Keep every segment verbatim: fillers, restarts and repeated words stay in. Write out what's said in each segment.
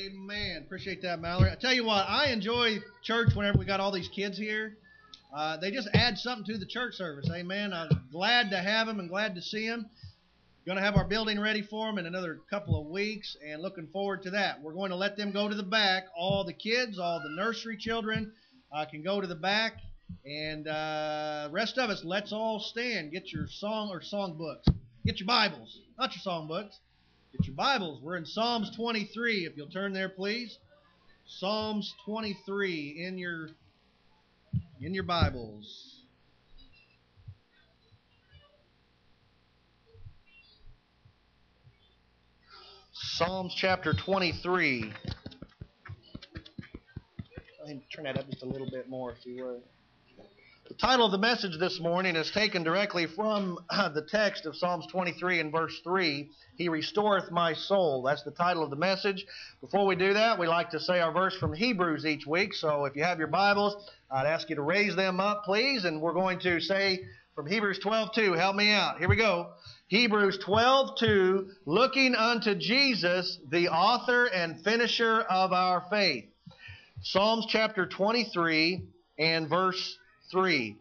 Amen. Appreciate that, Mallory. I tell you what, I enjoy church whenever we got all these kids here. Uh, they just add something to the church service. Amen. I'm glad to have them and glad to see them. Going to have our building ready for them in another couple of weeks, and looking forward to that. We're going to let them go to the back. All the kids, all the nursery children uh, can go to the back, and uh, rest of us, let's all stand. Get your song or song books. Get your Bibles, not your song books. Get your Bibles. We're in Psalms twenty-three. If you'll turn there, please. Psalms twenty-three in your in your Bibles. Psalms chapter twenty-three. Go ahead and turn that up just a little bit more, if you would. The title of the message this morning is taken directly from uh, the text of Psalms twenty-three and verse three. He restoreth my soul. That's the title of the message. Before we do that, we like to say our verse from Hebrews each week. So if you have your Bibles, I'd ask you to raise them up, please. And we're going to say from Hebrews twelve two. Help me out. Here we go. Hebrews twelve two, looking unto Jesus, the author and finisher of our faith. Psalms chapter twenty-three and verse three.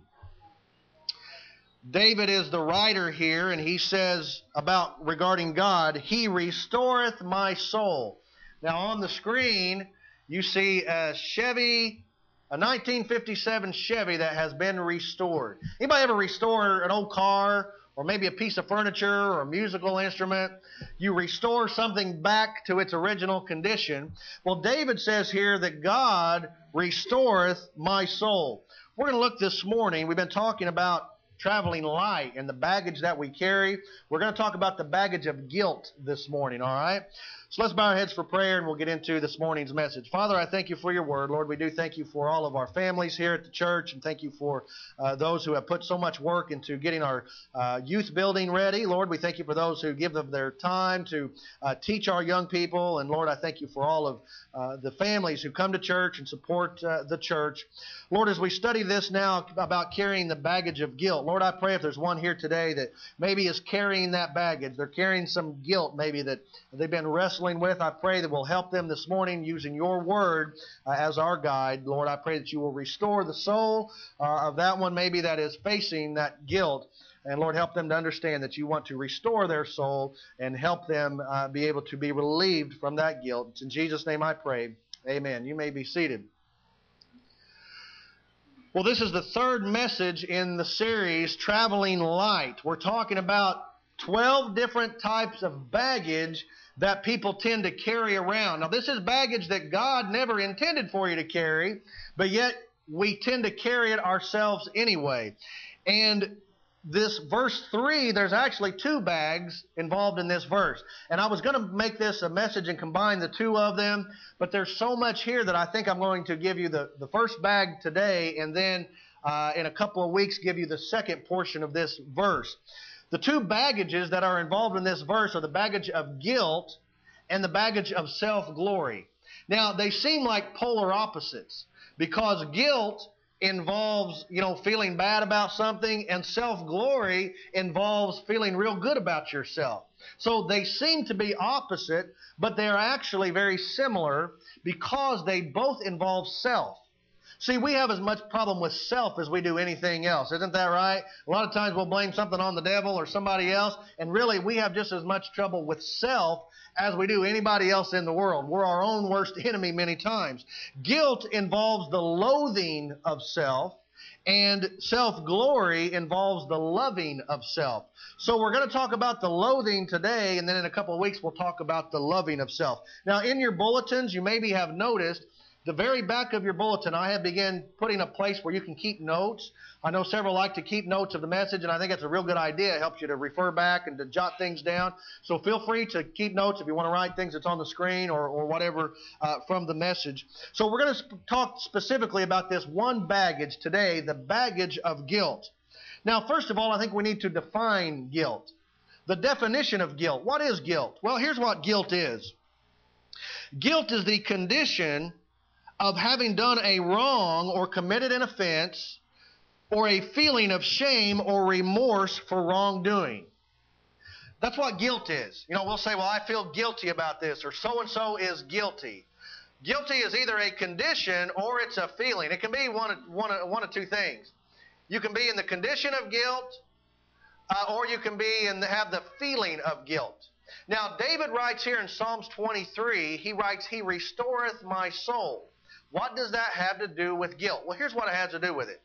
David is the writer here, and he says about regarding God, He restoreth my soul. Now on the screen, you see a Chevy, a nineteen fifty-seven Chevy that has been restored. Anybody ever restore an old car, or maybe a piece of furniture or a musical instrument? You restore something back to its original condition. Well, David says here that God restoreth my soul. We're going to look this morning. We've been talking about traveling light and the baggage that we carry. We're going to talk about the baggage of guilt this morning, all right? So let's bow our heads for prayer, and we'll get into this morning's message. Father, I thank you for your word. Lord, we do thank you for all of our families here at the church, and thank you for uh, those who have put so much work into getting our uh, youth building ready. Lord, we thank you for those who give of their time to uh, teach our young people. And Lord, I thank you for all of uh, the families who come to church and support uh, the church. Lord, as we study this now about carrying the baggage of guilt, Lord, I pray if there's one here today that maybe is carrying that baggage, they're carrying some guilt maybe that they've been wrestling with, I pray that we'll help them this morning using your word uh, as our guide. Lord, I pray that you will restore the soul uh, of that one maybe that is facing that guilt. And Lord, help them to understand that you want to restore their soul and help them uh, be able to be relieved from that guilt. It's in Jesus' name I pray. Amen. You may be seated. Well, this is the third message in the series, Traveling Light. We're talking about twelve different types of baggage that people tend to carry around. Now, this is baggage that God never intended for you to carry, but yet we tend to carry it ourselves anyway. And this verse three, there's actually two bags involved in this verse. And I was going to make this a message and combine the two of them, but there's so much here that I think I'm going to give you the, the first bag today, and then uh, in a couple of weeks give you the second portion of this verse. The two baggages that are involved in this verse are the baggage of guilt and the baggage of self-glory. Now, they seem like polar opposites because guilt involves, you know, feeling bad about something, and self-glory involves feeling real good about yourself. So they seem to be opposite, but they are actually very similar because they both involve self. See, we have as much problem with self as we do anything else. Isn't that right? A lot of times we'll blame something on the devil or somebody else, and really we have just as much trouble with self as we do anybody else in the world. We're our own worst enemy many times. Guilt involves the loathing of self, and self-glory involves the loving of self. So we're going to talk about the loathing today, and then in a couple of weeks we'll talk about the loving of self. Now, in your bulletins, you maybe have noticed the very back of your bulletin, I have begun putting a place where you can keep notes. I know several like to keep notes of the message, and I think it's a real good idea. It helps you to refer back and to jot things down. So feel free to keep notes if you want to write things that's on the screen or, or whatever uh, from the message. So we're going to sp- talk specifically about this one baggage today, the baggage of guilt. Now, first of all, I think we need to define guilt. The definition of guilt. What is guilt? Well, here's what guilt is. Guilt is the condition of having done a wrong or committed an offense, or a feeling of shame or remorse for wrongdoing. That's what guilt is. You know, we'll say, well, I feel guilty about this, or so-and-so is guilty. Guilty is either a condition or it's a feeling. It can be one of, one of, one of two things. You can be in the condition of guilt, uh, or you can be and have the feeling of guilt. Now, David writes here in Psalms twenty-three, he writes, He restoreth my soul. What does that have to do with guilt? Well, here's what it has to do with it.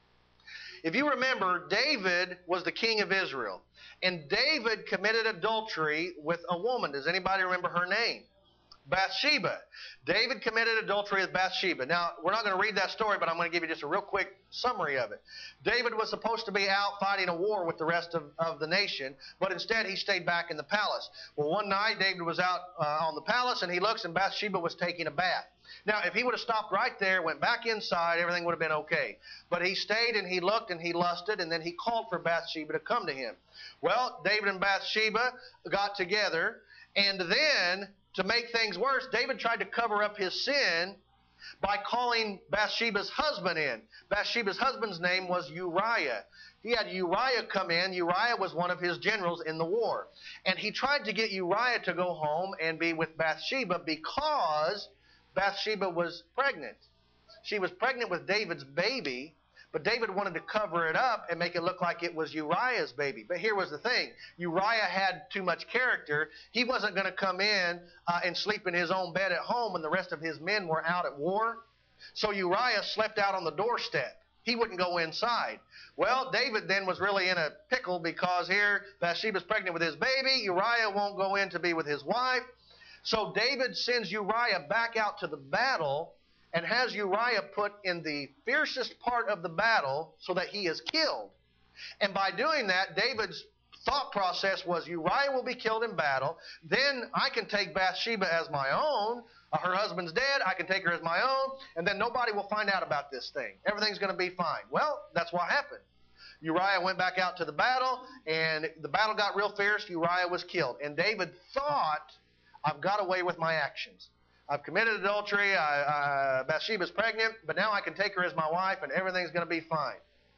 If you remember, David was the king of Israel, and David committed adultery with a woman. Does anybody remember her name? Bathsheba. David committed adultery with Bathsheba. Now, we're not going to read that story, but I'm going to give you just a real quick summary of it. David was supposed to be out fighting a war with the rest of, of the nation, but instead he stayed back in the palace. Well, one night David was out uh, on the palace, and he looks, and Bathsheba was taking a bath. Now, if he would have stopped right there, went back inside, everything would have been okay. But he stayed, and he looked, and he lusted, and then he called for Bathsheba to come to him. Well, David and Bathsheba got together, and then, to make things worse, David tried to cover up his sin by calling Bathsheba's husband in. Bathsheba's husband's name was Uriah. He had Uriah come in. Uriah was one of his generals in the war. And he tried to get Uriah to go home and be with Bathsheba because Bathsheba was pregnant. She was pregnant with David's baby, but David wanted to cover it up and make it look like it was Uriah's baby. But here was the thing. Uriah had too much character. He wasn't going to come in uh, and sleep in his own bed at home when the rest of his men were out at war. So Uriah slept out on the doorstep. He wouldn't go inside. Well, David then was really in a pickle because here Bathsheba's pregnant with his baby. Uriah won't go in to be with his wife. So David sends Uriah back out to the battle and has Uriah put in the fiercest part of the battle so that he is killed. And by doing that, David's thought process was Uriah will be killed in battle. Then I can take Bathsheba as my own. Uh, her husband's dead. I can take her as my own. And then nobody will find out about this thing. Everything's going to be fine. Well, that's what happened. Uriah went back out to the battle, and the battle got real fierce. Uriah was killed. And David thought, I've got away with my actions. I've committed adultery, I, uh, Bathsheba's pregnant, but now I can take her as my wife and everything's going to be fine.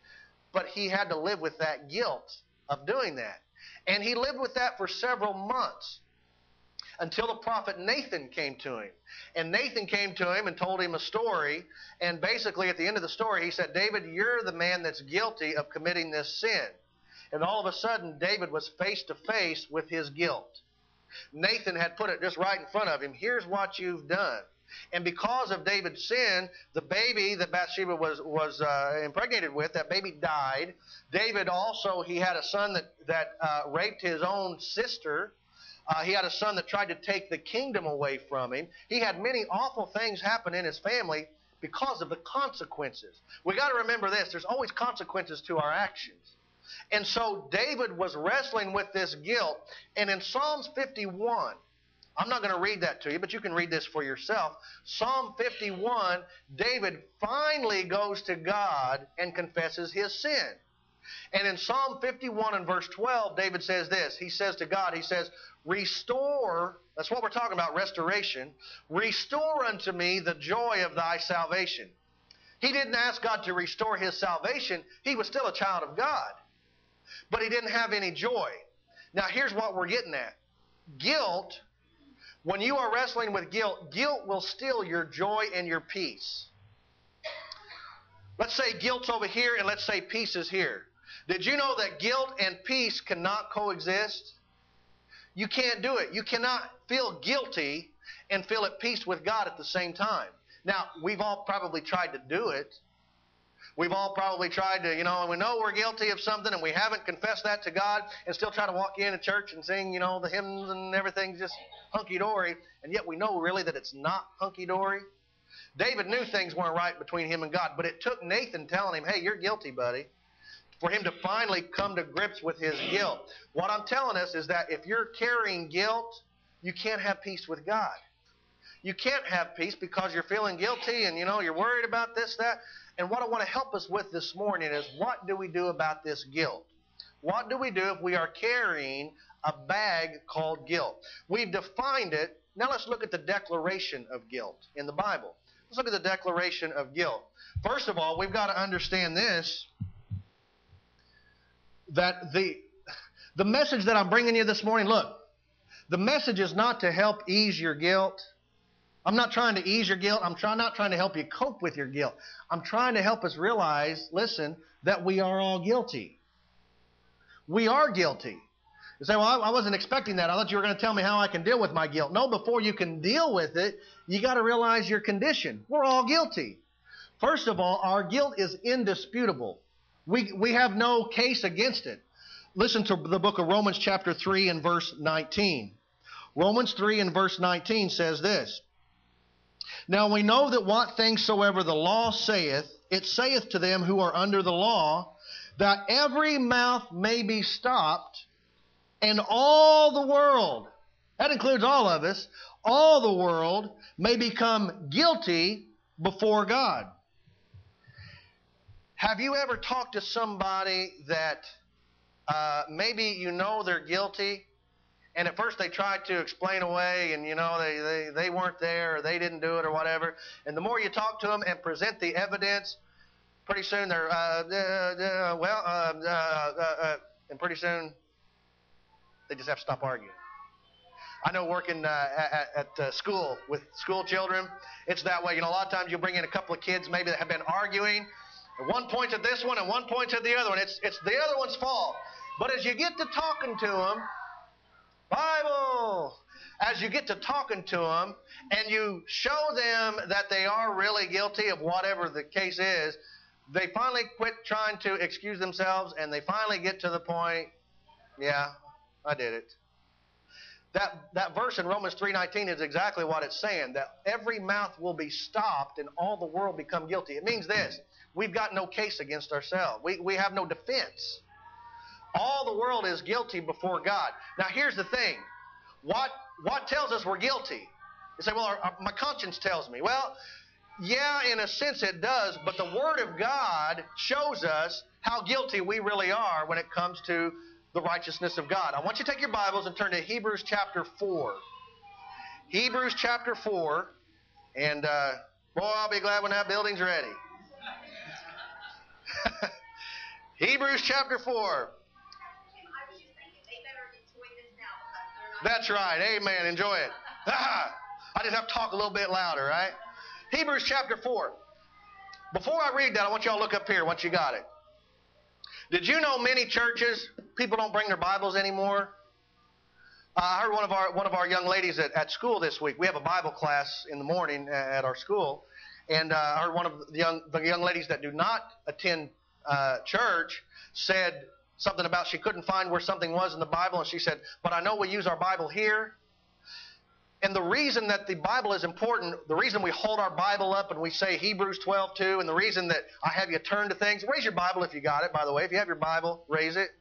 But he had to live with that guilt of doing that. And he lived with that for several months until the prophet Nathan came to him. And Nathan came to him and told him a story. And basically at the end of the story, he said, David, you're the man that's guilty of committing this sin. And all of a sudden, David was face to face with his guilt. Nathan had put it just right in front of him. Here's what you've done. And because of David's sin, the baby that Bathsheba was, was uh, impregnated with, that baby died. David also, he had a son that, that uh, raped his own sister. Uh, he had a son that tried to take the kingdom away from him. He had many awful things happen in his family because of the consequences. We got to remember this. There's always consequences to our actions. And so David was wrestling with this guilt. And in Psalms fifty-one, I'm not going to read that to you, but you can read this for yourself. Psalm fifty-one, David finally goes to God and confesses his sin. And in Psalm fifty-one and verse twelve, David says this. He says to God, he says, restore, that's what we're talking about, restoration. Restore unto me the joy of thy salvation. He didn't ask God to restore his salvation. He was still a child of God. But he didn't have any joy. Now, here's what we're getting at. Guilt, when you are wrestling with guilt, guilt will steal your joy and your peace. Let's say guilt's over here, and let's say peace is here. Did you know that guilt and peace cannot coexist? You can't do it. You cannot feel guilty and feel at peace with God at the same time. Now, we've all probably tried to do it. We've all probably tried to, you know, and we know we're guilty of something and we haven't confessed that to God and still try to walk in a church and sing, you know, the hymns and everything's just hunky-dory, and yet we know really that it's not hunky-dory. David knew things weren't right between him and God, but it took Nathan telling him, hey, you're guilty, buddy, for him to finally come to grips with his guilt. What I'm telling us is that if you're carrying guilt, you can't have peace with God. You can't have peace because you're feeling guilty and, you know, you're worried about this, that. And what I want to help us with this morning is what do we do about this guilt? What do we do if we are carrying a bag called guilt? We've defined it. Now let's look at the declaration of guilt in the Bible. Let's look at the declaration of guilt. First of all, we've got to understand this, that the, the message that I'm bringing you this morning, look, the message is not to help ease your guilt. I'm not trying to ease your guilt. I'm try, not trying to help you cope with your guilt. I'm trying to help us realize, listen, that we are all guilty. We are guilty. You say, well, I, I wasn't expecting that. I thought you were going to tell me how I can deal with my guilt. No, before you can deal with it, you got to realize your condition. We're all guilty. First of all, our guilt is indisputable. We, we have no case against it. Listen to the book of Romans chapter three and verse nineteen. Romans three and verse nineteen says this. Now we know that what things soever the law saith, it saith to them who are under the law, that every mouth may be stopped, and all the world, that includes all of us, all the world may become guilty before God. Have you ever talked to somebody that uh, maybe you know they're guilty, and at first they tried to explain away, and you know they, they, they weren't there, or they didn't do it, or whatever, and the more you talk to them and present the evidence, pretty soon they're, uh, uh, uh, well, uh, uh, uh, uh, and pretty soon they just have to stop arguing. I know working uh, at, at uh, school with school children, it's that way. You know, a lot of times you'll bring in a couple of kids maybe that have been arguing. And one points at this one and one points at the other one. It's, it's the other one's fault. But as you get to talking to them, Bible, as you get to talking to them and you show them that they are really guilty of whatever the case is, they finally quit trying to excuse themselves and they finally get to the point, yeah, I did it. That, that verse in Romans three nineteen is exactly what it's saying, that every mouth will be stopped and all the world become guilty. It means this. We've got no case against ourselves. We, we have no defense. All the world is guilty before God. Now, here's the thing. What, what tells us we're guilty? You say, well, our, our, my conscience tells me. Well, yeah, in a sense it does, but the Word of God shows us how guilty we really are when it comes to the righteousness of God. I want you to take your Bibles and turn to Hebrews chapter four. Hebrews chapter four, and uh, boy, I'll be glad when that building's ready. Hebrews chapter four. That's right. Amen. Enjoy it. I just have to talk a little bit louder, right? Hebrews chapter four. Before I read that, I want you all to look up here once you got it. Did you know many churches, people don't bring their Bibles anymore? Uh, I heard one of our one of our young ladies at, at school this week. We have a Bible class in the morning at our school. And uh, I heard one of the young, the young ladies that do not attend uh, church said something about she couldn't find where something was in the Bible. And she said, but I know we use our Bible here. And the reason that the Bible is important, the reason we hold our Bible up and we say Hebrews twelve two, and the reason that I have you turn to things, raise your Bible if you got it, by the way. If you have your Bible, raise it.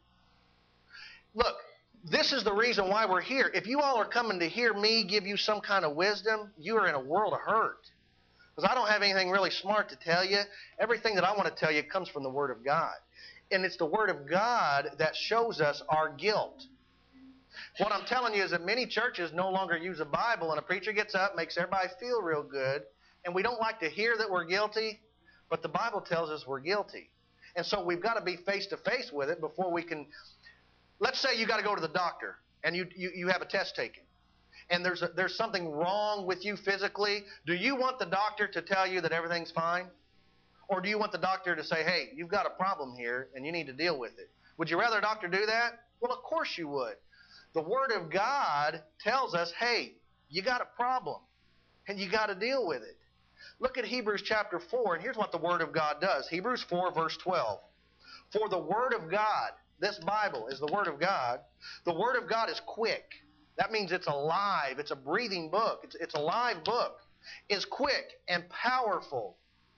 Look, this is the reason why we're here. If you all are coming to hear me give you some kind of wisdom, you are in a world of hurt. Because I don't have anything really smart to tell you. Everything that I want to tell you comes from the Word of God. And it's the Word of God that shows us our guilt. What I'm telling you is that many churches no longer use a Bible, and a preacher gets up, makes everybody feel real good, and we don't like to hear that we're guilty, but the Bible tells us we're guilty. And so we've got to be face-to-face with it before we can. Let's say you got to go to the doctor, and you, you, you have a test taken. And there's a, there's something wrong with you physically. Do you want the doctor to tell you that everything's fine? Or do you want the doctor to say, hey, you've got a problem here and you need to deal with it? Would you rather a doctor do that? Well, of course you would. The Word of God tells us, hey, you got a problem and you got to deal with it. Look at Hebrews chapter four, and here's what the Word of God does. Hebrews four, verse twelve. For the Word of God, this Bible is the Word of God. The Word of God is quick. That means it's alive. It's a breathing book. It's, it's a live book. It's quick and powerful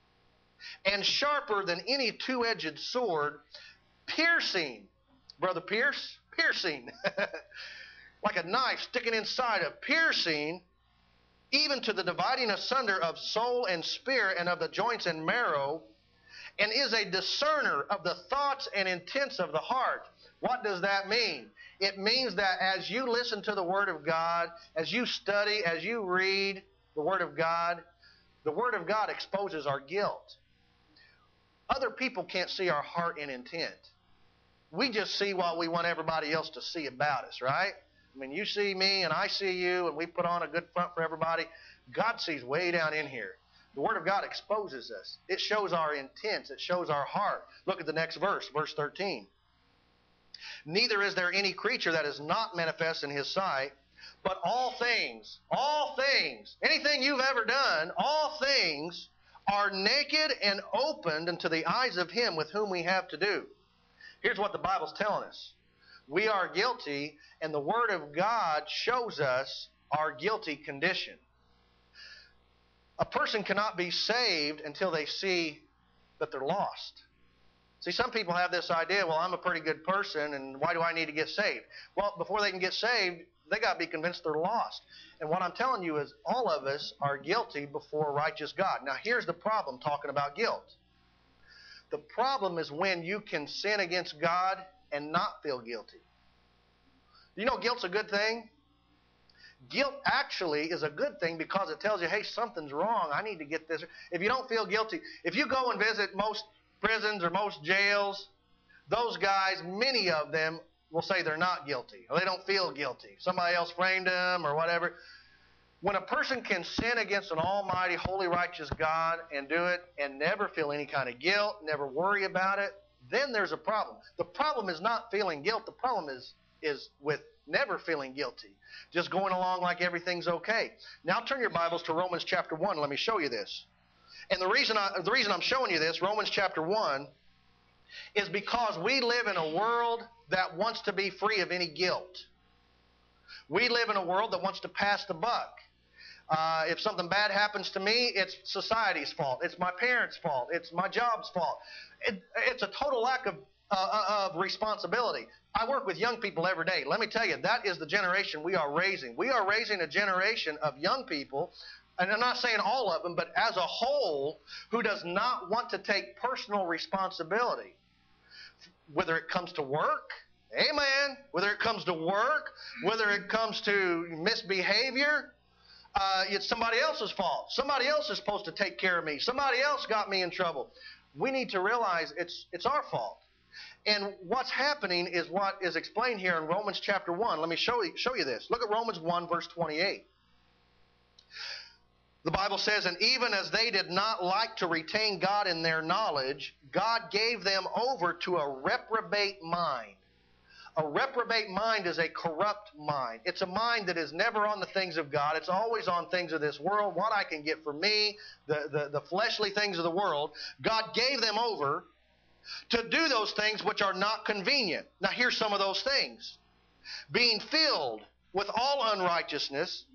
and sharper than any two-edged sword, piercing. Brother Pierce? Piercing. Like a knife sticking inside of piercing, even to the dividing asunder of soul and spirit and of the joints and marrow, and is a discerner of the thoughts and intents of the heart. What does that mean? It means that as you listen to the Word of God, as you study, as you read the Word of God, the Word of God exposes our guilt. Other people can't see our heart and intent. We just see what we want everybody else to see about us, right? I mean, you see me and I see you, and we put on a good front for everybody. God sees way down in here. The Word of God exposes us. It shows our intents. It shows our heart. Look at the next verse, verse thirteen. Neither is there any creature that is not manifest in His sight, but all things, all things, anything you've ever done, all things are naked and opened unto the eyes of Him with whom we have to do. Here's what the Bible's telling us. We are guilty, and the Word of God shows us our guilty condition. A person cannot be saved until they see that they're lost. See, some people have this idea, well, I'm a pretty good person, and why do I need to get saved? Well, before they can get saved, they got to be convinced they're lost. And what I'm telling you is all of us are guilty before a righteous God. Now, here's the problem talking about guilt. The problem is when you can sin against God and not feel guilty. You know guilt's a good thing? Guilt actually is a good thing because it tells you, hey, something's wrong. I need to get this. If you don't feel guilty, if you go and visit most prisons or most jails, those guys, many of them will say they're not guilty or they don't feel guilty. Somebody else framed them or whatever. When a person can sin against an almighty, holy, righteous God and do it and never feel any kind of guilt, never worry about it, then there's a problem. The problem is not feeling guilt. The problem is, is with never feeling guilty, just going along like everything's okay. Now turn your Bibles to Romans chapter one. Let me show you this. And the reason, I, the reason I'm showing you this, Romans chapter one, is because we live in a world that wants to be free of any guilt. We live in a world that wants to pass the buck. Uh, if something bad happens to me, it's society's fault. It's my parents' fault. It's my job's fault. It, it's a total lack of, uh, of responsibility. I work with young people every day. Let me tell you, that is the generation we are raising. We are raising a generation of young people, and I'm not saying all of them, but as a whole, who does not want to take personal responsibility. Whether it comes to work, amen, whether it comes to work, whether it comes to misbehavior, uh, it's somebody else's fault. Somebody else is supposed to take care of me. Somebody else got me in trouble. We need to realize it's it's our fault. And what's happening is what is explained here in Romans chapter one. Let me show you, show you this. Look at Romans one, verse twenty-eight. The Bible says, and even as they did not like to retain God in their knowledge, God gave them over to a reprobate mind. A reprobate mind is a corrupt mind. It's a mind that is never on the things of God. It's always on things of this world, what I can get for me, the, the, the fleshly things of the world. God gave them over to do those things which are not convenient. Now here's some of those things. Being filled with all unrighteousness,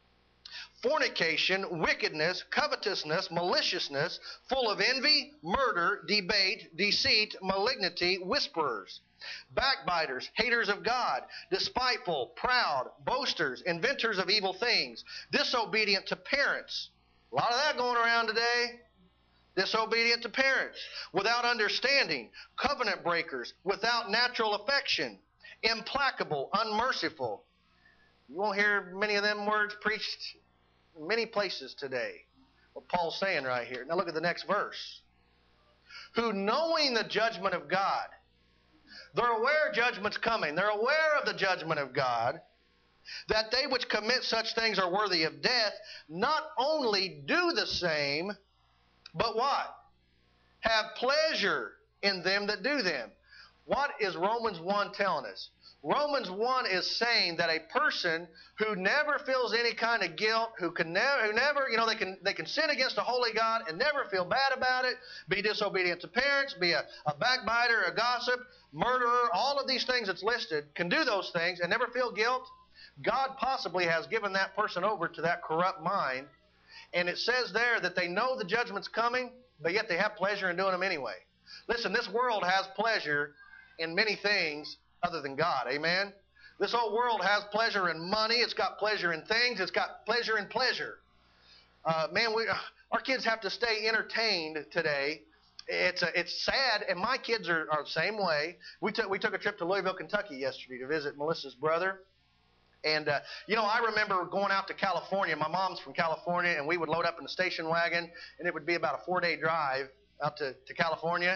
fornication, wickedness, covetousness, maliciousness, full of envy, murder, debate, deceit, malignity, whisperers, backbiters, haters of God, despiteful, proud, boasters, inventors of evil things, disobedient to parents. A lot of that going around today. Disobedient to parents, without understanding, covenant breakers, without natural affection, implacable, unmerciful. You won't hear many of them words preached in many places today. What Paul's saying right here. Now look at the next verse. Who knowing the judgment of God, they're aware judgment's coming. They're aware of the judgment of God, that they which commit such things are worthy of death, not only do the same, but what? Have pleasure in them that do them. What is Romans one telling us? Romans one is saying that a person who never feels any kind of guilt, who can never, who never, you know, they can they can sin against a holy God and never feel bad about it, be disobedient to parents, be a, a backbiter, a gossip, murderer, all of these things that's listed, can do those things and never feel guilt. God possibly has given that person over to that corrupt mind. And it says there that they know the judgment's coming, but yet they have pleasure in doing them anyway. Listen, this world has pleasure in many things other than God. Amen? This whole world has pleasure in money. It's got pleasure in things. It's got pleasure in pleasure. Uh, man, we, our kids have to stay entertained today. It's a, it's sad, and my kids are, are the same way. We took we took a trip to Louisville, Kentucky yesterday to visit Melissa's brother. And, uh, you know, I remember going out to California. My mom's from California, and we would load up in the station wagon, and it would be about a four-day drive out to, to California.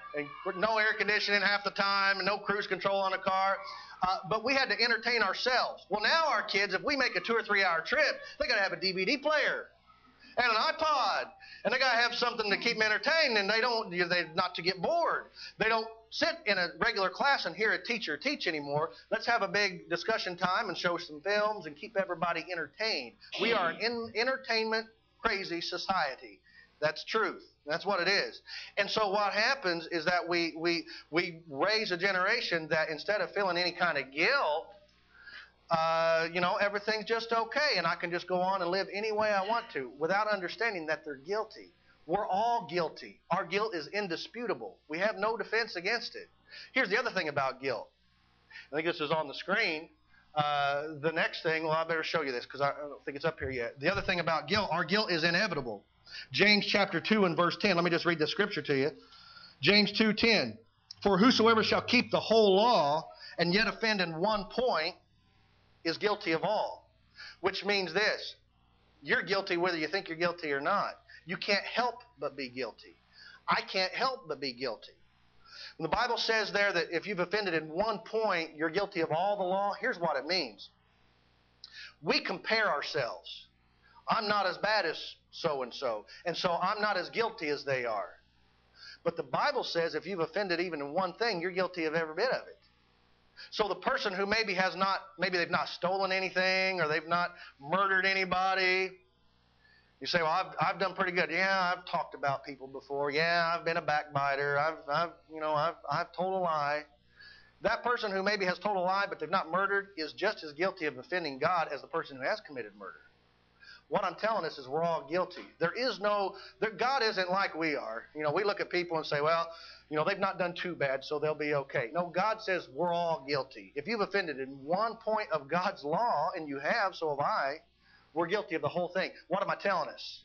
and no air conditioning half the time, and no cruise control on the car. Uh, but we had to entertain ourselves. Well, now our kids, if we make a two or three hour trip, they got to have a D V D player and an iPod, and they got to have something to keep them entertained. And they don't, they not to get bored. They don't sit in a regular class and hear a teacher teach anymore. Let's have a big discussion time and show some films and keep everybody entertained. We are an in, entertainment crazy society. That's truth. That's what it is. And so what happens is that we we we raise a generation that instead of feeling any kind of guilt, uh, you know, everything's just okay, and I can just go on and live any way I want to without understanding that they're guilty. We're all guilty. Our guilt is indisputable. We have no defense against it. Here's the other thing about guilt. I think this is on the screen. Uh, the next thing, well, I better show you this because I don't think it's up here yet. The other thing about guilt, our guilt is inevitable. James chapter two and verse ten. Let me just read the scripture to you. James two ten. For whosoever shall keep the whole law and yet offend in one point is guilty of all. Which means this. You're guilty whether you think you're guilty or not. You can't help but be guilty. I can't help but be guilty. When the Bible says there that if you've offended in one point, you're guilty of all the law, here's what it means. We compare ourselves. I'm not as bad as so-and-so, and so I'm not as guilty as they are. But the Bible says if you've offended even in one thing, you're guilty of every bit of it. So the person who maybe has not, maybe they've not stolen anything or they've not murdered anybody, you say, well, I've, I've done pretty good. Yeah, I've talked about people before. Yeah, I've been a backbiter. I've, I've you know, I've, I've told a lie. That person who maybe has told a lie but they've not murdered is just as guilty of offending God as the person who has committed murder. What I'm telling us is we're all guilty. There is no, there, God isn't like we are. You know, we look at people and say, well, you know, they've not done too bad, so they'll be okay. No, God says we're all guilty. If you've offended in one point of God's law, and you have, so have I, we're guilty of the whole thing. What am I telling us?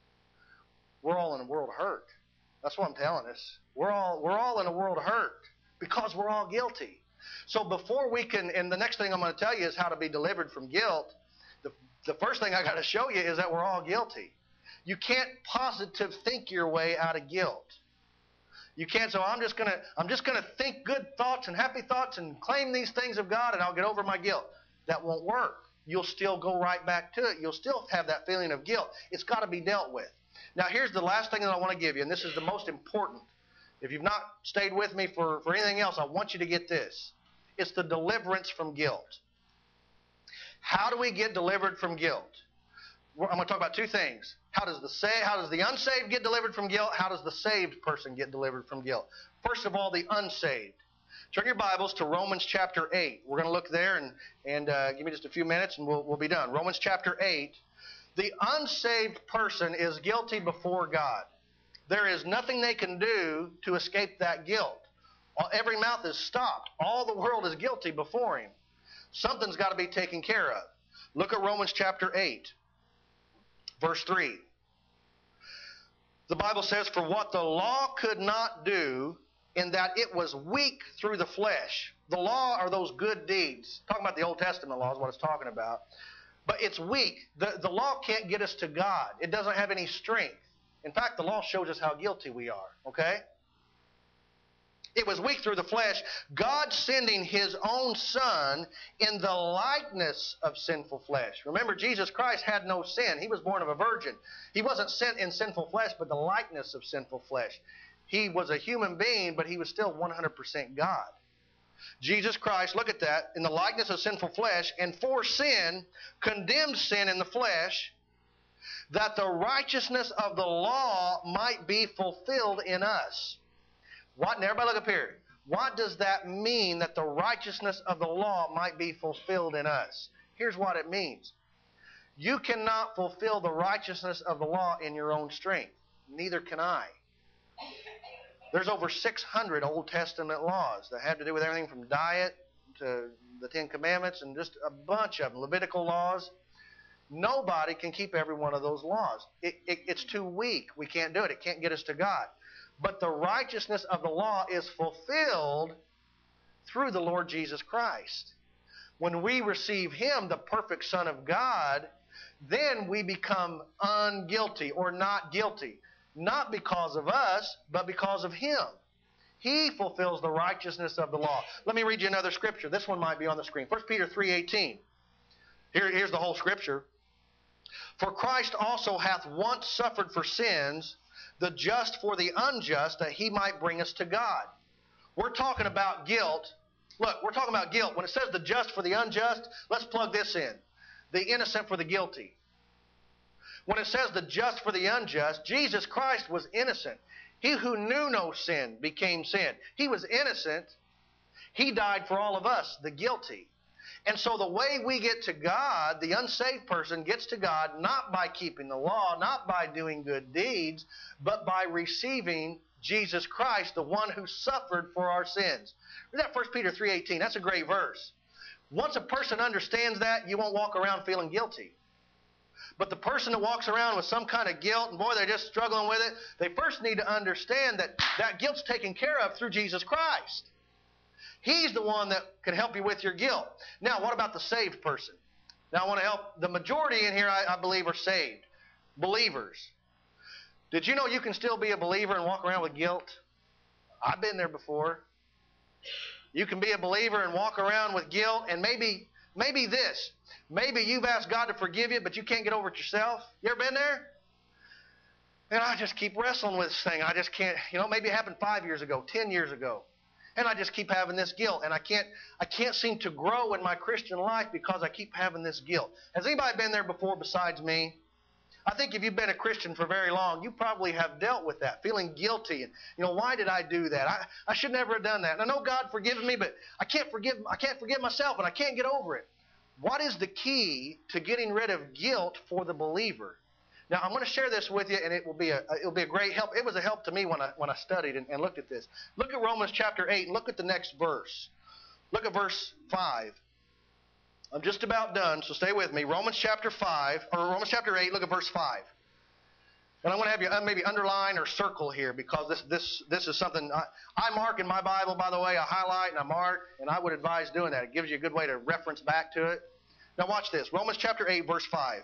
We're all in a world of hurt. That's what I'm telling us. We're all, we're all in a world of hurt because we're all guilty. So before we can, and the next thing I'm going to tell you is how to be delivered from guilt. The, the first thing I got to show you is that we're all guilty. You can't positive think your way out of guilt. You can't, so I'm just going to I'm just going to think good thoughts and happy thoughts and claim these things of God and I'll get over my guilt. That won't work. You'll still go right back to it. You'll still have that feeling of guilt. It's got to be dealt with. Now, here's the last thing that I want to give you, and this is the most important. If you've not stayed with me for, for anything else, I want you to get this. It's the deliverance from guilt. How do we get delivered from guilt? I'm going to talk about two things. How does the sa- how does the unsaved get delivered from guilt? How does the saved person get delivered from guilt? First of all, the unsaved. Turn your Bibles to Romans chapter eight. We're going to look there and, and uh, give me just a few minutes and we'll, we'll be done. Romans chapter eight. The unsaved person is guilty before God. There is nothing they can do to escape that guilt. Every mouth is stopped. All the world is guilty before Him. Something's got to be taken care of. Look at Romans chapter eight, verse three. The Bible says, for what the law could not do, in that it was weak through the flesh. The law are those good deeds. Talking about the Old Testament law is what it's talking about. But it's weak. The, the law can't get us to God. It doesn't have any strength. In fact, the law shows us how guilty we are. Okay? It was weak through the flesh. God sending His own Son in the likeness of sinful flesh. Remember, Jesus Christ had no sin. He was born of a virgin. He wasn't sent in sinful flesh, but the likeness of sinful flesh. He was a human being, but He was still one hundred percent God. Jesus Christ, look at that, in the likeness of sinful flesh, and for sin, condemned sin in the flesh, that the righteousness of the law might be fulfilled in us. What? And everybody look up here. What does that mean, that the righteousness of the law might be fulfilled in us? Here's what it means. You cannot fulfill the righteousness of the law in your own strength. Neither can I. There's over six hundred Old Testament laws that have to do with everything from diet to the Ten Commandments and just a bunch of them, Levitical laws. Nobody can keep every one of those laws. It, it, it's too weak. We can't do it. It can't get us to God. But the righteousness of the law is fulfilled through the Lord Jesus Christ. When we receive Him, the perfect Son of God, then we become unguilty or not guilty. Not because of us, but because of Him. He fulfills the righteousness of the law. Let me read you another scripture. This one might be on the screen. First Peter three eighteen. Here, here's the whole scripture. For Christ also hath once suffered for sins, the just for the unjust, that he might bring us to God. We're talking about guilt. Look, we're talking about guilt. When it says the just for the unjust, let's plug this in. The innocent for the guilty. When it says the just for the unjust, Jesus Christ was innocent. He who knew no sin became sin. He was innocent. He died for all of us, the guilty. And so the way we get to God, the unsaved person gets to God not by keeping the law, not by doing good deeds, but by receiving Jesus Christ, the one who suffered for our sins. Read that First Peter three eighteen. That's a great verse. Once a person understands that, you won't walk around feeling guilty. But the person that walks around with some kind of guilt, and boy, they're just struggling with it, they first need to understand that that guilt's taken care of through Jesus Christ. He's the one that can help you with your guilt. Now, what about the saved person? Now, I want to help. The majority in here, I, I believe, are saved. Believers. Did you know you can still be a believer and walk around with guilt? I've been there before. You can be a believer and walk around with guilt, and maybe, maybe this. Maybe you've asked God to forgive you, but you can't get over it yourself. You ever been there? And I just keep wrestling with this thing. I just can't, you know, maybe it happened five years ago, ten years ago. And I just keep having this guilt. And I can't I can't seem to grow in my Christian life because I keep having this guilt. Has anybody been there before besides me? I think if you've been a Christian for very long, you probably have dealt with that, feeling guilty. And, you know, why did I do that? I, I should never have done that. And I know God forgives me, but I can't forgive I can't forgive myself, and I can't get over it. What is the key to getting rid of guilt for the believer? Now, I'm going to share this with you, and it will be a it will be a great help. It was a help to me when I when I studied and, and looked at this. Look at Romans chapter eight, and look at the next verse. Look at verse five. I'm just about done, so stay with me. Romans chapter five, or Romans chapter eight, look at verse five. And I'm going to have you maybe underline or circle here, because this this this is something I, I mark in my Bible, by the way. I highlight and I mark, and I would advise doing that. It gives you a good way to reference back to it. Now watch this. Romans chapter eight, verse five.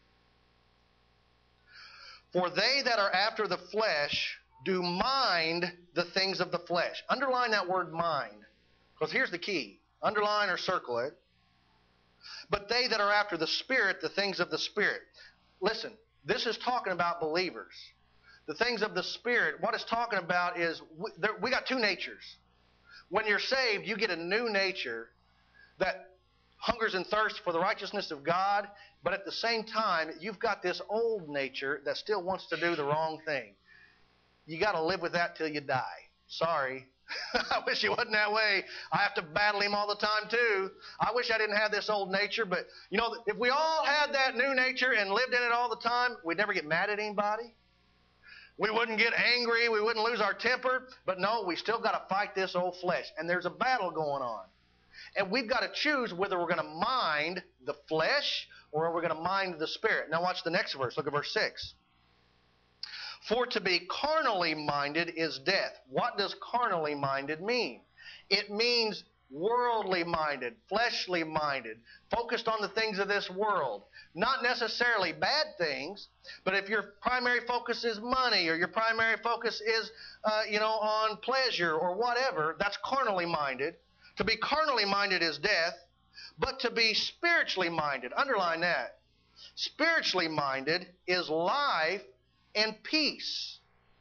For they that are after the flesh do mind the things of the flesh. Underline that word mind, because here's the key. Underline or circle it. But they that are after the Spirit, the things of the Spirit. Listen, this is talking about believers. The things of the Spirit, what it's talking about is we, there, we got two natures. When you're saved, you get a new nature that hungers and thirsts for the righteousness of God, but at the same time, you've got this old nature that still wants to do the wrong thing. You got to live with that till you die. Sorry. I wish it wasn't that way. I have to battle him all the time too. I wish I didn't have this old nature, but you know, if we all had that new nature and lived in it all the time, we'd never get mad at anybody. We wouldn't get angry. We wouldn't lose our temper. But no, we still got to fight this old flesh, and there's a battle going on. And we've got to choose whether we're going to mind the flesh or we're going to mind the Spirit. Now watch the next verse. Look at verse six. For to be carnally minded is death. What does carnally minded mean? It means worldly minded, fleshly minded, focused on the things of this world. Not necessarily bad things, but if your primary focus is money, or your primary focus is, uh, you know, on pleasure or whatever, that's carnally minded. To be carnally minded is death, but to be spiritually minded, underline that. Spiritually minded is life and peace.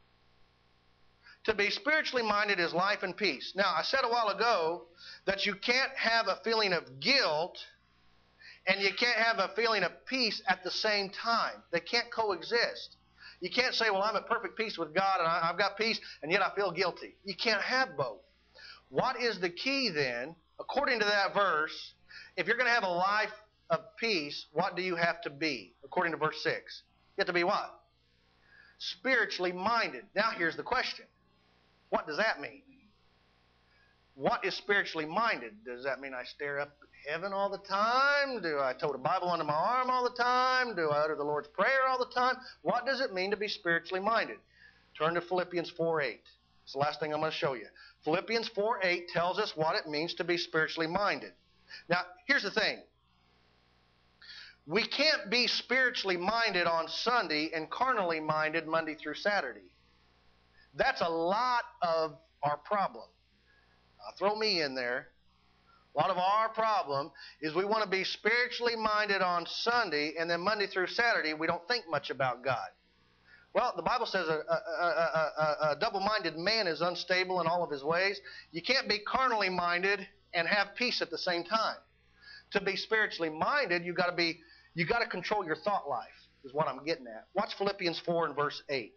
To be spiritually minded is life and peace. Now, I said a while ago that you can't have a feeling of guilt and you can't have a feeling of peace at the same time. They can't coexist. You can't say, well, I'm at perfect peace with God and I've got peace, and yet I feel guilty. You can't have both. What is the key then, according to that verse? If you're going to have a life of peace, what do you have to be, according to verse six? You have to be what? Spiritually minded. Now here's the question. What does that mean? What is spiritually minded? Does that mean I stare up at heaven all the time? Do I tote a Bible under my arm all the time? Do I utter the Lord's Prayer all the time? What does it mean to be spiritually minded? Turn to Philippians four eight. It's the last thing I'm going to show you. Philippians four eight tells us what it means to be spiritually minded. Now, here's the thing. We can't be spiritually minded on Sunday and carnally minded Monday through Saturday. That's a lot of our problem. I'll throw me in there. A lot of our problem is we want to be spiritually minded on Sunday, and then Monday through Saturday we don't think much about God. Well, the Bible says a, a, a, a, a double-minded man is unstable in all of his ways. You can't be carnally minded and have peace at the same time. To be spiritually minded, you got to be, you got to control your thought life. Is what I'm getting at. Watch Philippians four and verse eight.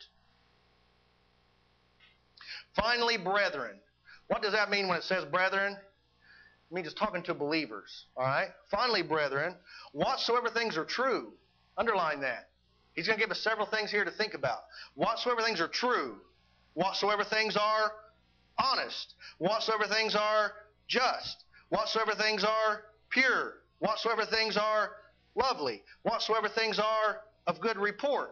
Finally, brethren. What does that mean when it says brethren? It means it's talking to believers. All right? Finally, brethren, whatsoever things are true. Underline that. He's going to give us several things here to think about. Whatsoever things are true. Whatsoever things are honest. Whatsoever things are just. Whatsoever things are pure. Whatsoever things are lovely. Whatsoever things are of good report.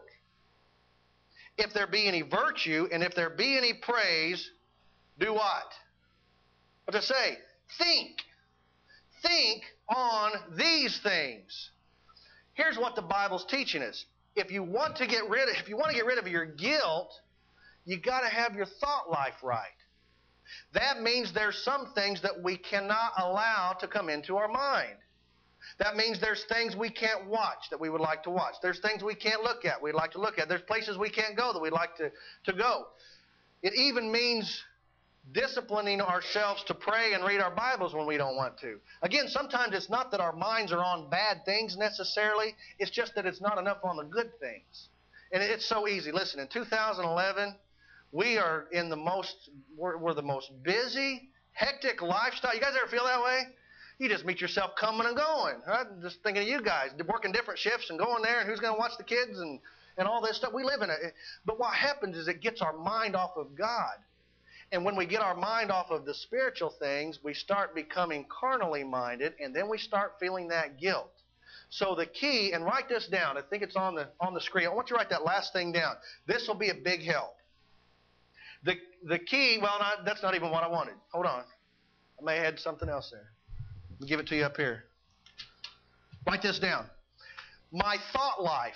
If there be any virtue, and if there be any praise, do what? What does it say? Think. Think on these things. Here's what the Bible's teaching us. If you want to get rid of, if you want to get rid of your guilt, you got to have your thought life right. That means there's some things that we cannot allow to come into our mind. That means there's things we can't watch that we would like to watch. There's things we can't look at we'd like to look at. There's places we can't go that we'd like to, to go. It even means disciplining ourselves to pray and read our Bibles when we don't want to. Again, sometimes it's not that our minds are on bad things necessarily. It's just that it's not enough on the good things. And it's so easy. Listen, in two thousand eleven, we are in the most, we're, we're the most busy, hectic lifestyle. You guys ever feel that way? You just meet yourself coming and going. Right? Just thinking of you guys, working different shifts and going there, and who's going to watch the kids and, and all this stuff. We live in it. But what happens is it gets our mind off of God. And when we get our mind off of the spiritual things, we start becoming carnally minded, and then we start feeling that guilt. So the key, and write this down. I think it's on the on the screen. I want you to write that last thing down. This will be a big help. The the key, well, not, that's not even what I wanted. Hold on. I may have had something else there. I'll give it to you up here. Write this down. My thought life.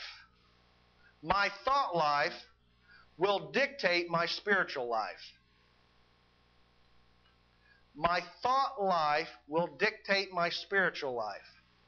My thought life will dictate my spiritual life. My thought life will dictate my spiritual life.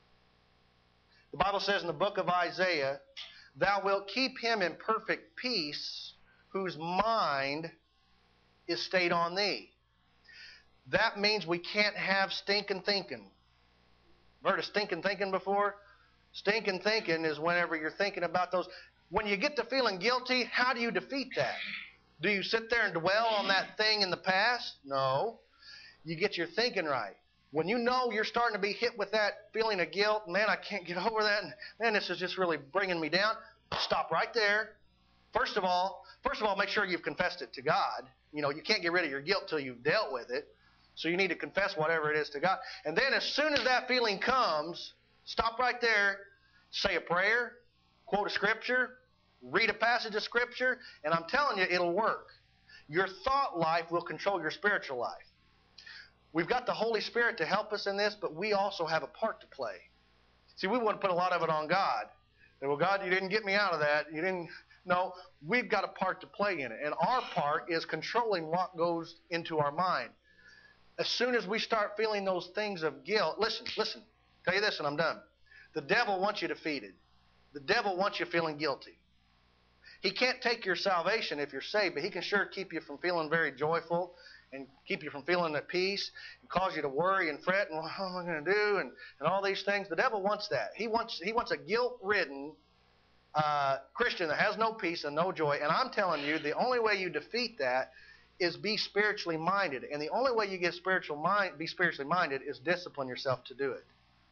The Bible says in the book of Isaiah, thou wilt keep him in perfect peace whose mind is stayed on thee. That means we can't have stinking thinking. Heard of stinking thinking before? Stinking thinking is whenever you're thinking about those. When you get to feeling guilty, how do you defeat that? Do you sit there and dwell on that thing in the past? No. You get your thinking right. When you know you're starting to be hit with that feeling of guilt, man, I can't get over that, and man, this is just really bringing me down, stop right there. First of all, first of all, make sure you've confessed it to God. You know, you can't get rid of your guilt till you've dealt with it. So you need to confess whatever it is to God. And then as soon as that feeling comes, stop right there, say a prayer, quote a scripture, read a passage of scripture, and I'm telling you, it'll work. Your thought life will control your spiritual life. We've got the Holy Spirit to help us in this, but we also have a part to play. See, we want to put a lot of it on God. Well, God, you didn't get me out of that. You didn't. No, we've got a part to play in it. And our part is controlling what goes into our mind. As soon as we start feeling those things of guilt, listen, listen, tell you this and I'm done. The devil wants you defeated. The devil wants you feeling guilty. He can't take your salvation if you're saved, but he can sure keep you from feeling very joyful and keep you from feeling at peace and cause you to worry and fret and what am I going to do and, and all these things. The devil wants that. He wants he wants a guilt-ridden uh, Christian that has no peace and no joy. And I'm telling you, the only way you defeat that is be spiritually minded. And the only way you get spiritual mind, be spiritually minded is discipline yourself to do it.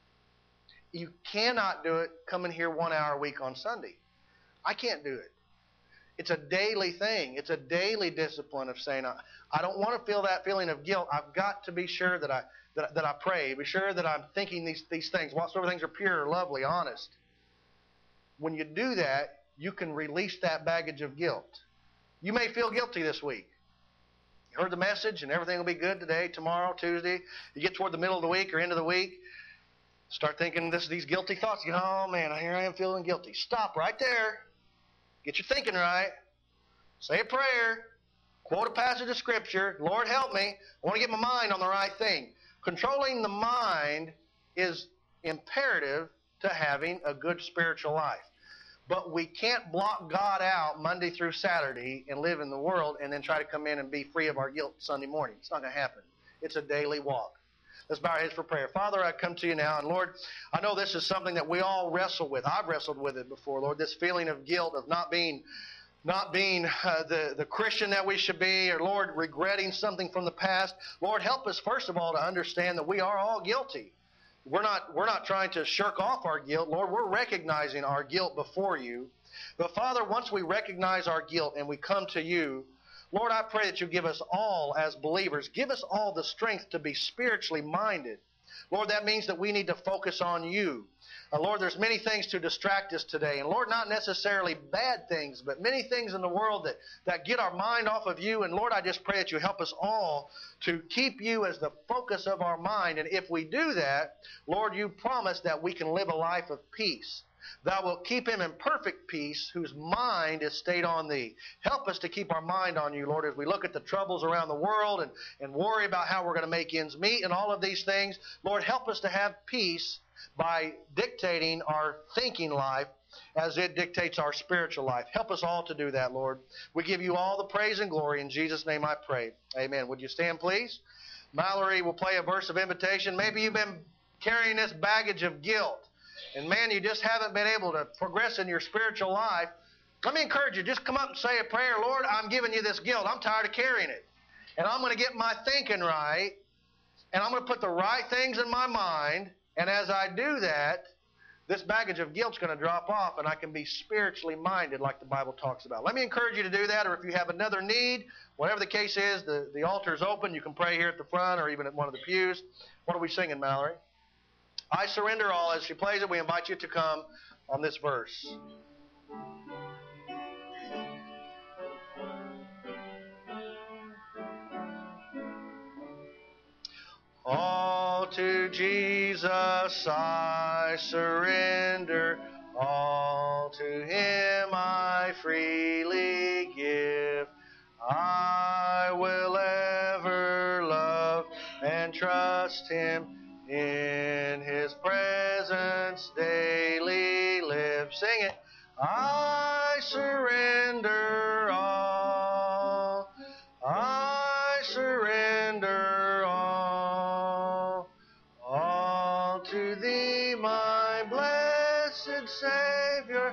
You cannot do it coming here one hour a week on Sunday. I can't do it. It's a daily thing. It's a daily discipline of saying, I, I don't want to feel that feeling of guilt. I've got to be sure that I that, that I pray. Be sure that I'm thinking these, these things. Whatsoever things are pure, lovely, honest. When you do that, you can release that baggage of guilt. You may feel guilty this week. You heard the message and everything will be good today, tomorrow, Tuesday. You get toward the middle of the week or end of the week, start thinking this, these guilty thoughts. You go, oh man, here I am feeling guilty. Stop right there. Get your thinking right. Say a prayer. quote a passage of Scripture. Lord, help me. I want to get my mind on the right thing. Controlling the mind is imperative to having a good spiritual life. But we can't block God out Monday through Saturday and live in the world and then try to come in and be free of our guilt Sunday morning. It's not going to happen. It's a daily walk. Let's bow our heads for prayer. Father, I come to you now, and Lord, I know this is something that we all wrestle with. I've wrestled with it before, Lord, this feeling of guilt, of not being not being uh, the, the Christian that we should be, or, Lord, regretting something from the past. Lord, help us, first of all, to understand that we are all guilty. We're not, we're not trying to shirk off our guilt. Lord, we're recognizing our guilt before you. But, Father, once we recognize our guilt and we come to you, Lord, I pray that you give us all, as believers, give us all the strength to be spiritually minded. Lord, that means that we need to focus on you. Uh, Lord, there's many things to distract us today. And, Lord, not necessarily bad things, but many things in the world that, that get our mind off of you. And, Lord, I just pray that you help us all to keep you as the focus of our mind. And if we do that, Lord, you promise that we can live a life of peace. Thou wilt keep him in perfect peace whose mind is stayed on thee. Help us to keep our mind on you, Lord, as we look at the troubles around the world and, and worry about how we're going to make ends meet and all of these things. Lord, help us to have peace by dictating our thinking life as it dictates our spiritual life. Help us all to do that, Lord. We give you all the praise and glory. In Jesus' name I pray. Amen. Would you stand, please? Mallory will play a verse of invitation. Maybe you've been carrying this baggage of guilt. And, man, you just haven't been able to progress in your spiritual life. Let me encourage you. Just come up and say a prayer. Lord, I'm giving you this guilt. I'm tired of carrying it. And I'm going to get my thinking right. And I'm going to put the right things in my mind. And as I do that, this baggage of guilt is going to drop off, and I can be spiritually minded like the Bible talks about. Let me encourage you to do that, or if you have another need, whatever the case is, the, the altar is open. You can pray here at the front or even at one of the pews. What are we singing, Mallory? I surrender all. As she plays it, we invite you to come on this verse. All to Jesus I surrender, all to him I freely give. I will ever love and trust him, in his presence daily live. Sing it. I surrender all. I surrender all. All to thee, my blessed Savior,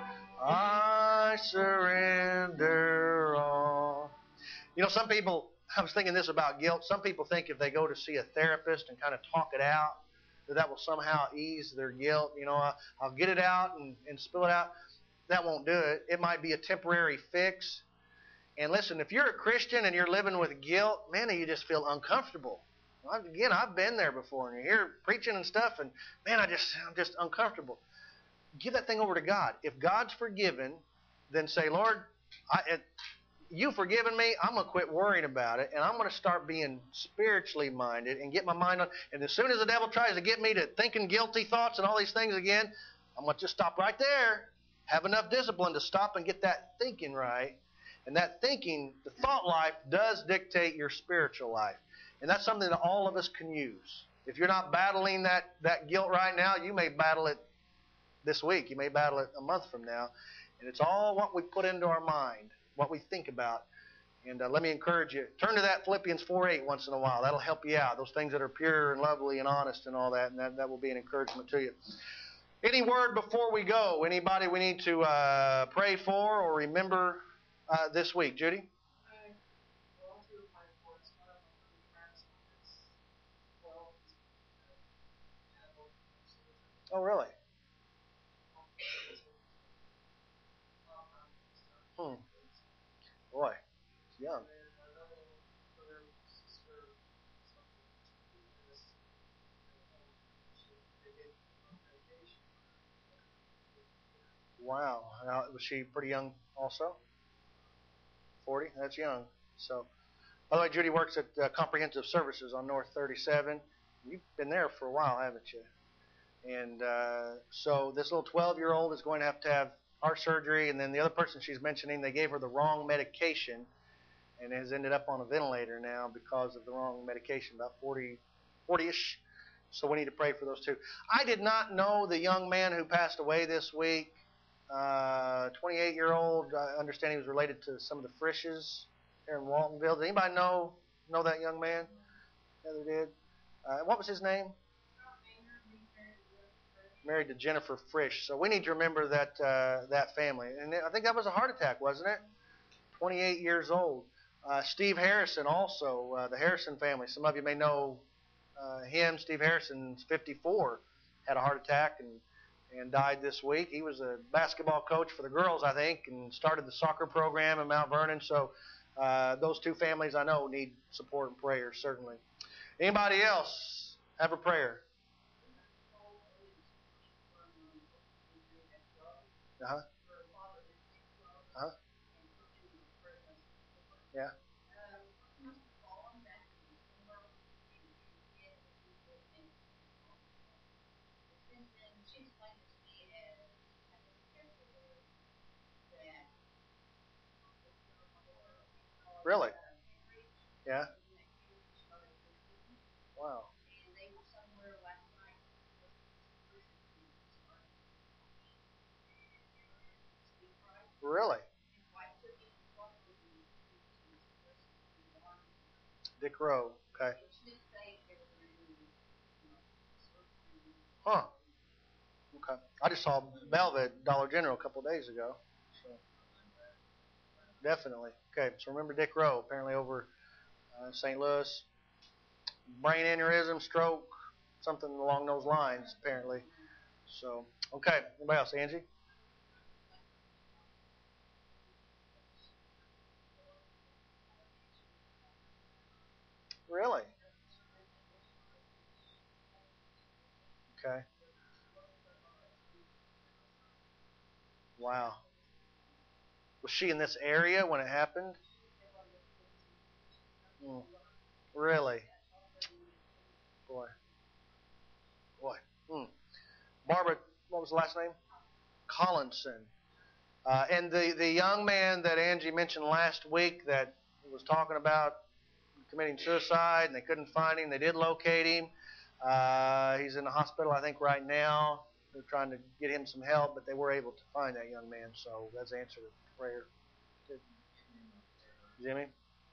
I surrender all. You know, some people, I was thinking this about guilt. Some people think if they go to see a therapist and kind of talk it out, that that will somehow ease their guilt. You know, I, I'll get it out and, and spill it out. That won't do it. It might be a temporary fix. And listen, if you're a Christian and you're living with guilt, man, you just feel uncomfortable. Again, I've been there before, and you're here preaching and stuff, and man, I just, I'm just uncomfortable. Give that thing over to God. If God's forgiven, then say, Lord, I, it, you've forgiven me. I'm going to quit worrying about it, and I'm going to start being spiritually minded and get my mind on. And as soon as the devil tries to get me to thinking guilty thoughts and all these things again, I'm going to just stop right there. Have enough discipline to stop and get that thinking right. And that thinking, the thought life, does dictate your spiritual life. And that's something that all of us can use. If you're not battling that, that guilt right now, you may battle it this week. You may battle it a month from now. And it's all what we put into our mind, what we think about. And uh, let me encourage you, turn to that Philippians four eight once in a while. That'll help you out. Those things that are pure and lovely and honest and all that, and that, that will be an encouragement to you. Any word before we go? Anybody we need to uh, pray for or remember uh, this week? Judy? Oh, really? Hmm. Boy, it's young. Wow. Now, was she pretty young also? forty? That's young. So, by the way, Judy works at uh, Comprehensive Services on North thirty-seven. You've been there for a while, haven't you? And uh, so this little twelve-year-old is going to have to have heart surgery, and then the other person she's mentioning, they gave her the wrong medication, and has ended up on a ventilator now because of the wrong medication, about forty, forty-ish. So we need to pray for those two. I did not know the young man who passed away this week, uh, twenty-eight-year-old. I understand he was related to some of the Frishes here in Waltonville. Did anybody know know that young man? Heather did. Uh, what was his name? Married to Jennifer Frisch. So we need to remember that uh, that family. And I think that was a heart attack, wasn't it? twenty-eight years old. Uh, Steve Harrison also, uh, the Harrison family. Some of you may know uh, him. Steve Harrison's fifty-four, had a heart attack and, and died this week. He was a basketball coach for the girls, I think, and started the soccer program in Mount Vernon. So uh, those two families I know need support and prayer, certainly. Anybody else have a prayer? Uh-huh. Uh-huh. Yeah. Really? Yeah. Wow. Really? Dick Rowe. Okay. Huh. Okay. I just saw Belva at Dollar General a couple of days ago. So definitely. Okay. So remember Dick Rowe, apparently over uh, Saint Louis. Brain aneurysm, stroke, something along those lines, apparently. So, okay. Anybody else? Angie? Really? Okay. Wow. Was she in this area when it happened? Mm. Really? Boy. Boy. Mm. Barbara, what was the last name? Collinson. Uh, and the, the young man that Angie mentioned last week that was talking about committing suicide and they couldn't find him, they did locate him. Uh, he's in the hospital, I think, right now. They're trying to get him some help, but they were able to find that young man. So that's answered the prayer. Jimmy?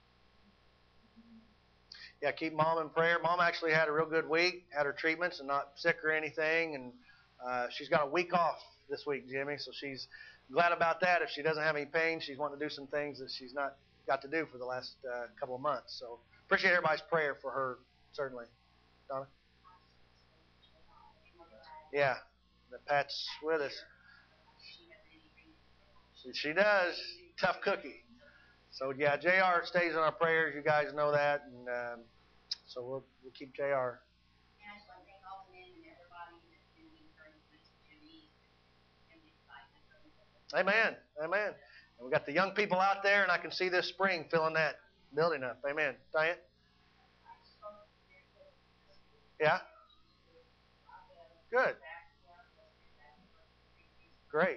Yeah, keep Mom in prayer. Mom actually had a real good week, had her treatments and not sick or anything. And uh, she's got a week off this week, Jimmy. So she's glad about that. If she doesn't have any pain, she's wanting to do some things that she's not got to do for the last uh, couple of months. So appreciate everybody's prayer for her, certainly. Donna? Yeah, that Pat's with us. She does. Tough cookie. So, yeah, J R stays in our prayers. You guys know that. And um, so we'll, we'll keep J R. Amen. Amen. And we got the young people out there, and I can see this spring filling that building up. Amen. Diane? Yeah? Good. Great.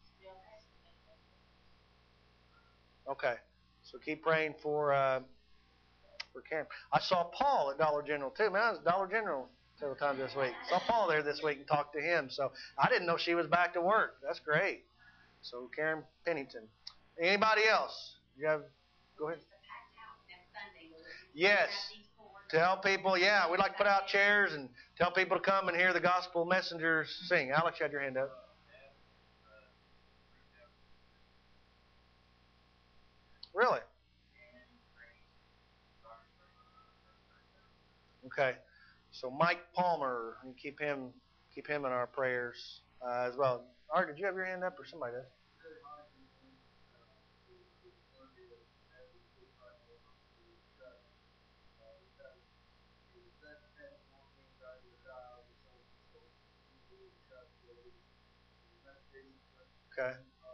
Okay. So keep praying for uh, for Karen. I saw Paul at Dollar General too. Man, I was at Dollar General several times this week. Saw Paul there this week and talked to him. So I didn't know she was back to work. That's great. So Karen Pennington. Anybody else? You have? Go ahead. Yes. Tell people, yeah, we'd like to put out chairs and tell people to come and hear the gospel messengers sing. Alex, you had your hand up. Really? Okay. So Mike Palmer, and keep him keep him in our prayers uh, as well. Art, did you have your hand up or somebody does? Okay.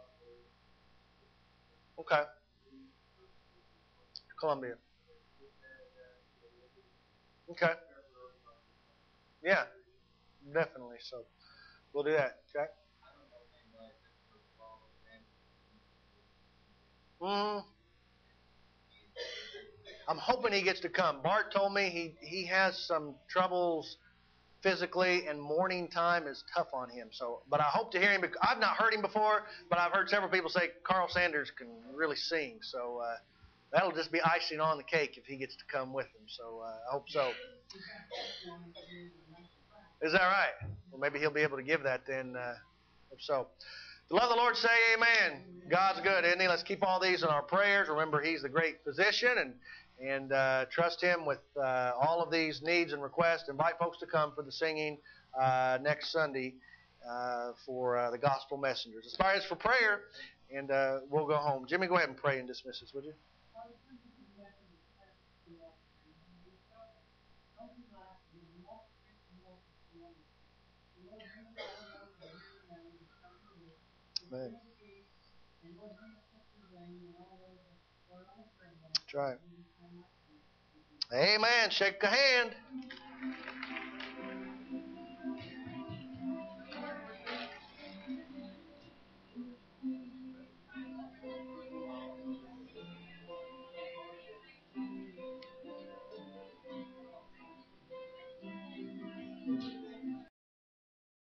Okay. Columbia. Okay. Yeah, definitely. So we'll do that. Okay. Mm, I'm hoping he gets to come. Bart told me he, he has some troubles physically, and morning time is tough on him. So, but I hope to hear him. I've not heard him before, but I've heard several people say Carl Sanders can really sing. So uh, that'll just be icing on the cake if he gets to come with them. So uh, I hope so. Is that right? Well, maybe he'll be able to give that then. Uh, if so. To love the Lord, say amen. God's good, isn't he? Let's keep all these in our prayers. Remember, he's the great physician, and and uh, trust him with uh, all of these needs and requests. Invite folks to come for the singing uh, next Sunday uh, for uh, the gospel messengers. As far as for prayer, and uh, we'll go home. Jimmy, go ahead and pray and dismiss us, would you? Amen. That's right. Amen. Shake a hand.